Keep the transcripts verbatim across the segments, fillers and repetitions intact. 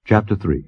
Chapter three.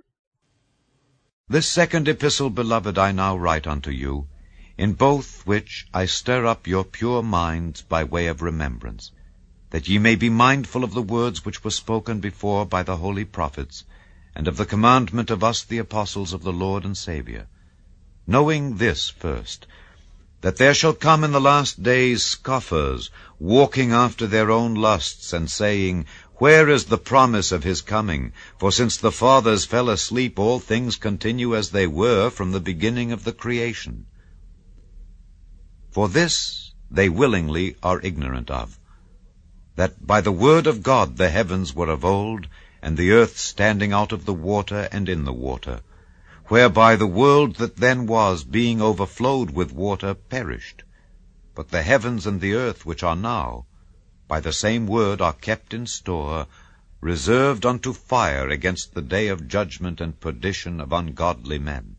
This second epistle, beloved, I now write unto you, in both which I stir up your pure minds by way of remembrance, that ye may be mindful of the words which were spoken before by the holy prophets, and of the commandment of us the apostles of the Lord and Saviour, knowing this first, that there shall come in the last days scoffers, walking after their own lusts, and saying, Where is the promise of his coming? For since the fathers fell asleep, all things continue as they were from the beginning of the creation. For this they willingly are ignorant of, that by the word of God the heavens were of old, and the earth standing out of the water and in the water, whereby the world that then was, being overflowed with water, perished. But the heavens and the earth which are now, by the same word are kept in store, reserved unto fire against the day of judgment and perdition of ungodly men.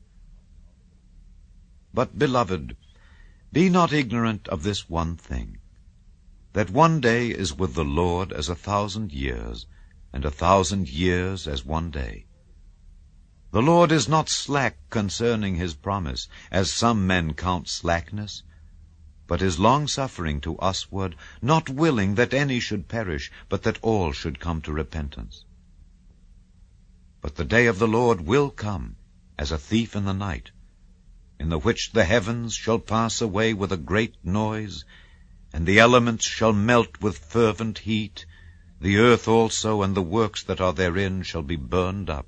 But, beloved, be not ignorant of this one thing, that one day is with the Lord as a thousand years, and a thousand years as one day. The Lord is not slack concerning his promise, as some men count slackness, but is longsuffering to usward, not willing that any should perish, but that all should come to repentance. But the day of the Lord will come, as a thief in the night, in the which the heavens shall pass away with a great noise, and the elements shall melt with fervent heat, the earth also and the works that are therein shall be burned up.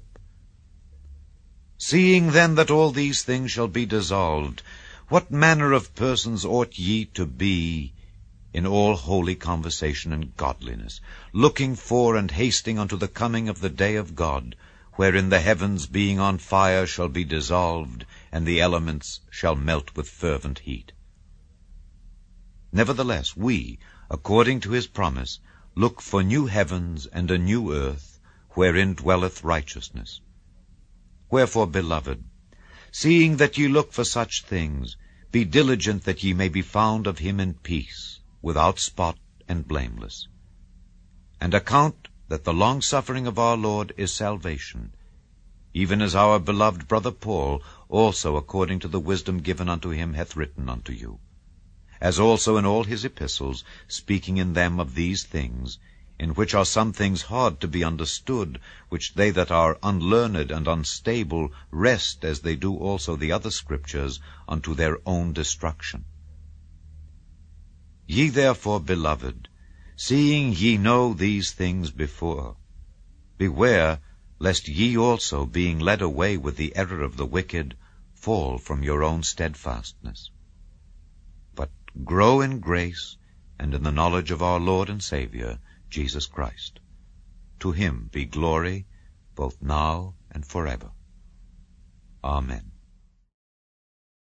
Seeing then that all these things shall be dissolved, what manner of persons ought ye to be in all holy conversation and godliness, looking for and hasting unto the coming of the day of God, wherein the heavens being on fire shall be dissolved, and the elements shall melt with fervent heat? Nevertheless, we, according to his promise, look for new heavens and a new earth, wherein dwelleth righteousness. Wherefore, beloved, seeing that ye look for such things, be diligent that ye may be found of him in peace, without spot and blameless. And account that the long-suffering of our Lord is salvation, even as our beloved brother Paul also according to the wisdom given unto him hath written unto you, as also in all his epistles, speaking in them of these things, in which are some things hard to be understood, which they that are unlearned and unstable wrest, as they do also the other scriptures, unto their own destruction. Ye therefore, beloved, seeing ye know these things before, beware lest ye also, being led away with the error of the wicked, fall from your own steadfastness. But grow in grace and in the knowledge of our Lord and Saviour, Jesus Christ. To him be glory, both now and forever. Amen.